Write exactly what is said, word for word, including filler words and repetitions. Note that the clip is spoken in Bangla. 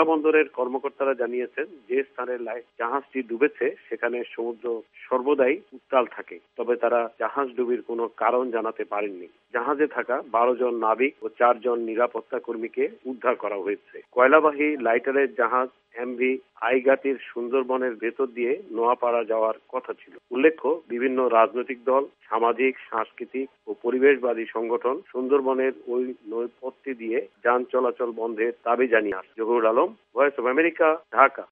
কয়লা বন্দরের কর্মকর্তারা জানিয়েছেন যে স্থানে জাহাজটি ডুবেছে সেখানে সমুদ্র সর্বদাই উত্তাল থাকে, তবে তারা জাহাজ ডুবির কোনো কারণ জানাতে পারেননি। জাহাজে থাকা বারো জন নাবিক ও চারজন নিরাপত্তা কর্মীকে উদ্ধার করা হয়েছে। কয়লাবাহী লাইটারের জাহাজ এমভি আইগাতির সুন্দরবনের ভেতর দিয়ে নোয়াপাড়া যাওয়ার কথা ছিল। উল্লেখ্য, বিভিন্ন রাজনৈতিক দল, সামাজিক, সাংস্কৃতিক ও পরিবেশবাদী সংগঠন সুন্দরবনের ওই নৌপথটি দিয়ে যান চলাচল বন্ধের দাবি জানিয়ে আসছে। Zahurul Alam, voice of America, Dhaka.